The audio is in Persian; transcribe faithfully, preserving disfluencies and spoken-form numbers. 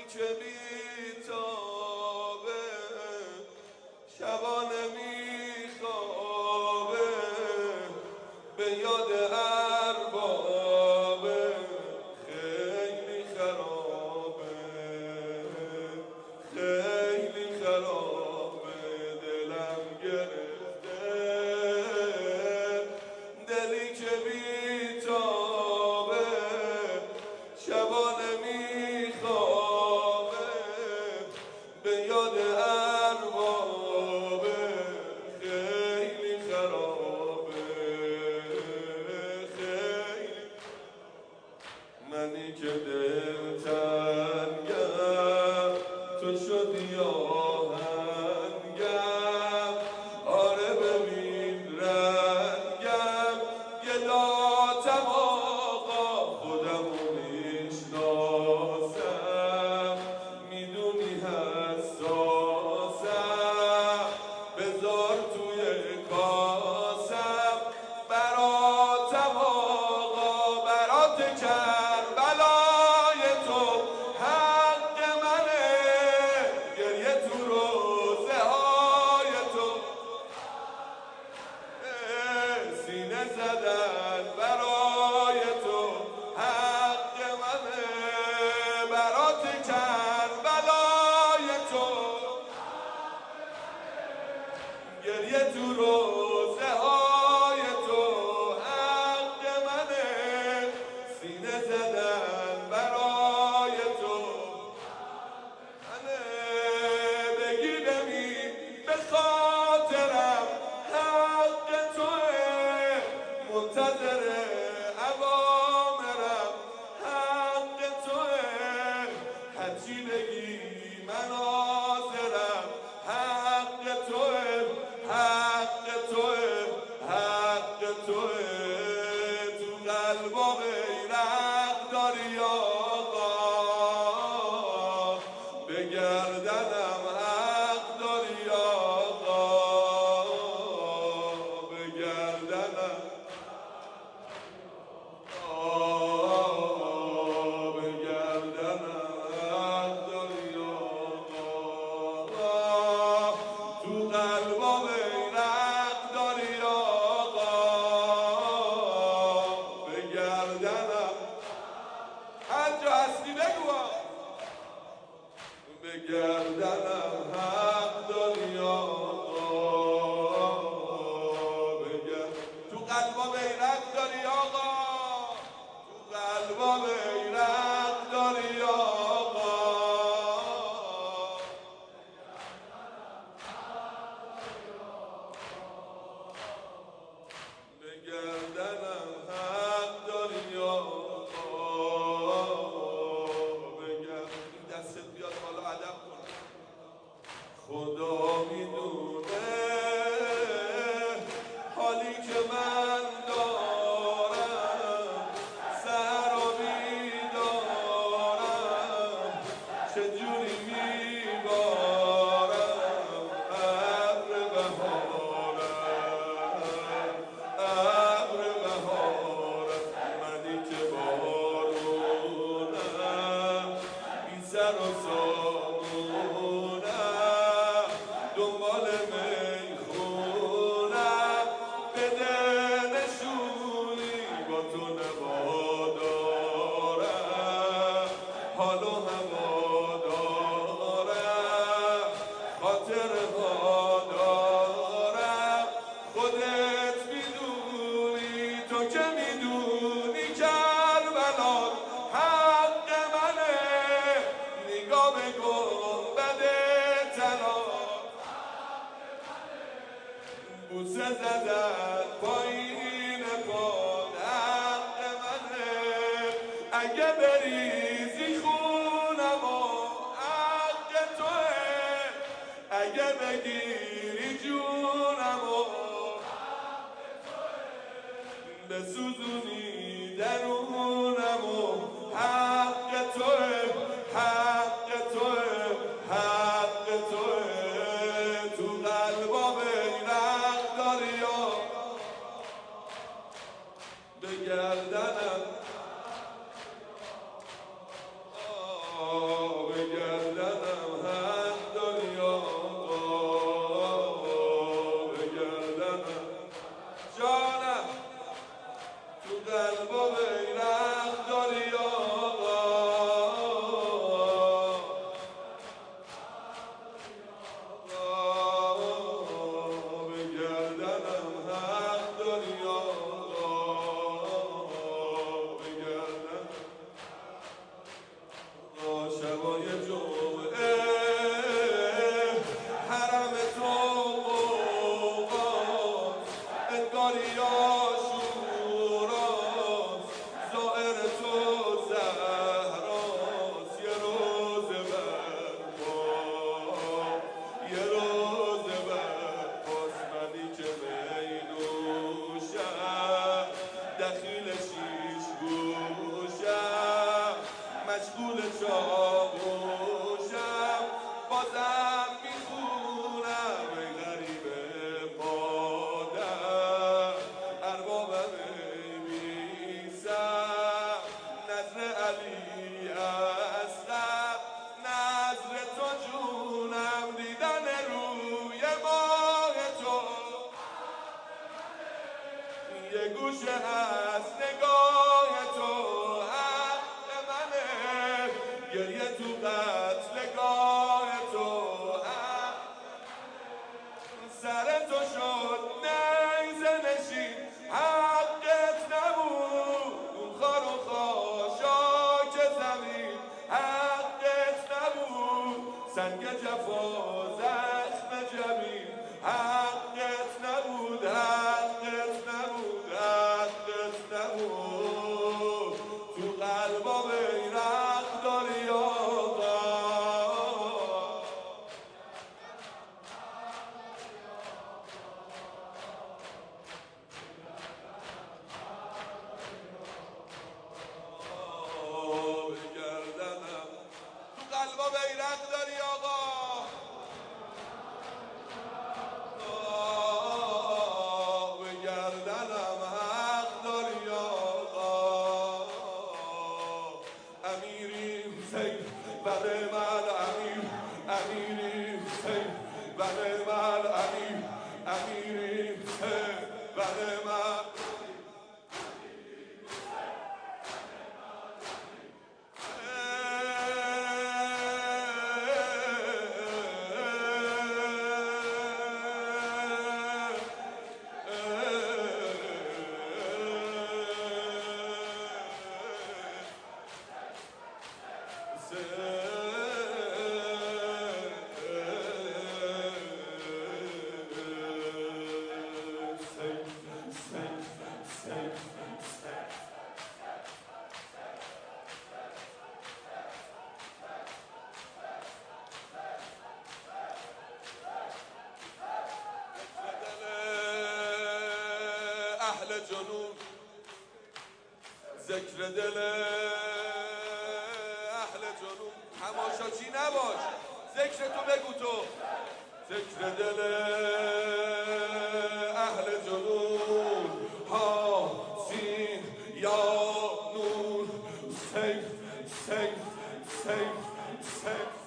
که بیتابه شبانه میخوابه به یاد اربابه خیلی خرابه خیلی خرابه دلم گرفته دلی که بیتابه شبانه میخوابه به یاد اربابه خیلی خرابه خیلی منی که دلتنگم تو شدی آهنگم آره ببین رنگم یه لاتم آقا خودمو میشناسم میدونی حساسم بذار توی کاسم براتم آقا برات کربلای تو حق منه گریه تو روزه های تو سینه زدن برای تو حق منه برات کربلای تو گریه تو روزه های تو حق منه سینه زدن برای تو منه بگی ببین به خاطرم حق توه منتظر اوامرم حق توه هرچی بگی من حاضرم حق توه حق توه حق توه تو قلبا غیرت داری آقا به گردنم حق داری آقا به گردنم آه به گردنم حق داری آقا تو قلبا غیرت داری آقا به گردنم هر جا هستی بگو به گردنم حق داری آقا به گردنم تو قلبا غیرت داری آقا تو قلبا غیرت داری آقا به گردنم حق داری آقا به گردنم دستت بیاد بالا ادب کن خدا میدونه حالی که من دارم سر و بیدارم چجوری میبارم ابر بهارم ابر بهارم منی که بارونم بی سر و سامونم دنبال میخونم بده نشونی با تو نوادارم حال و هوا دارم خاطر ها دارم خودت میدونی تو که میدونی کربلات حق منه نگاه به گنبد تنات بوسه زدن پایین پاد حق منه اگه بریزی خونم و حق توه اگه بگیری جونم و بسوزونی درونم و حق توه حق توه حق توه تو قلبا غیرت داری به گردنم آه به بله من امیر امیری بله من اهل جنون ذکر دل اهل جنون تماشاچی نباش ذکر تو بگو تو ذکر دل اهل جنون ها سین یا نور سیف سیف سیف سیف